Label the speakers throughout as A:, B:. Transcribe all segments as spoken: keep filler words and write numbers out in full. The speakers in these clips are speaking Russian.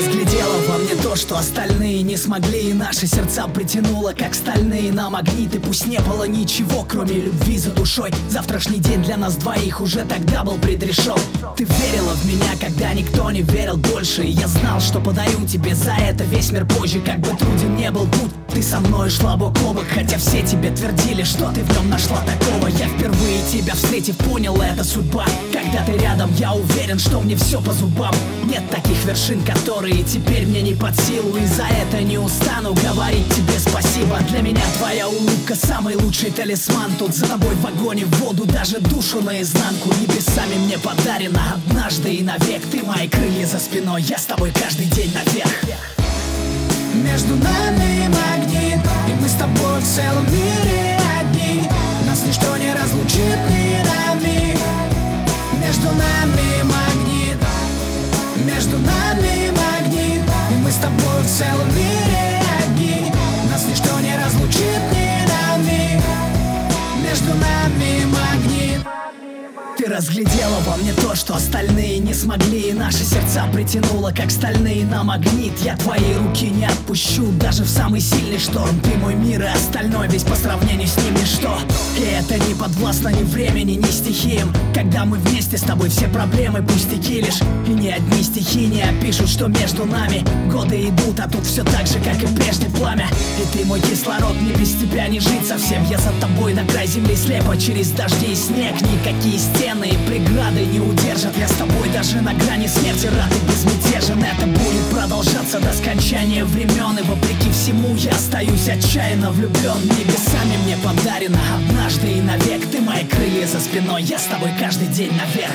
A: разглядела во мне то, что остальные не смогли, и наши сердца притянуло, как стальные на магниты. Пусть не было ничего, кроме любви за душой. Завтрашний день для нас двоих уже тогда был предрешен. Ты верила в меня, когда никто не верил больше, и я знал, что подарю тебе за это весь мир позже. Как бы труден не был путь, ты со мной шла бок о бок, хотя все тебе твердили, что ты в нем нашла такого. Я впервые тебя встретив, понял, это судьба. Когда ты рядом, я уверен, что мне все по зубам. Нет таких вершин, которые теперь мне не под силу, и за это не устану говорить тебе спасибо. Для меня твоя улыбка самый лучший талисман. Тут за тобой в вагоне в воду, даже душу наизнанку. Небесами мне подарено однажды и навек. Ты мои крылья за спиной, я с тобой каждый день наверх.
B: Между нами магнит, и мы с тобой в целом мире одни. Нас ничто не разлучит ни на миг. Между нами магнит, между нами магнит, и мы с тобой в целом мире одни. Нас ничто не разлучит ни на миг. Между нами магнит.
A: Ты разглядела во мне то, что остальные не смогли, и наши сердца притянуло, как стальные на магнит. Я твои руки не отпущу, даже в самый сильный шторм. Ты мой мир, и остальное весь по сравнению с ним ничто. И это не подвластно ни времени, ни стихиям. Когда мы вместе с тобой, все проблемы пустяки лишь. И ни одни стихи не опишут, что между нами. Годы идут, а тут все так же, как и прежде пламя. И ты мой кислород, мне без тебя не жить совсем. Я за тобой на край земли слепо, через дожди и снег. Никакие стены и преграды не удержат. Я с тобой даже на грани смерти рад и безмятежен. Это будет продолжаться до скончания времен, и вопреки всему я остаюсь отчаянно влюблен. Небесами мне подарено однажды и навек. Ты мои крылья за спиной, я с тобой каждый день наверх.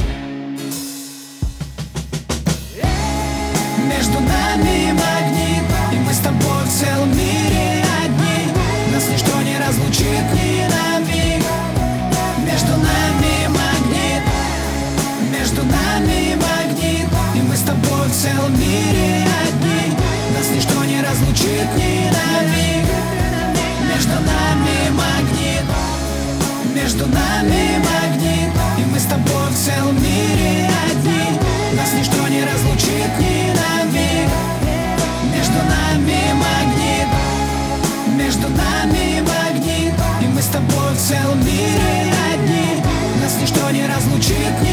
B: Между нами магнит, и мы с тобой в целом мире одни. Нас ничто не разлучит ни на миг. Между нами магнит, между нами магнит, и мы с тобой в целом мире одни. Нас ничто не разлучит ни на миг. Между нами магнит, между нами магнит, и мы с тобой в целом мире одни. Нас ничто не разлучит ни на миг. Между нами магнит, между нами магнит, и мы с тобой в целом мире одни. Нас ничто не разлучит ни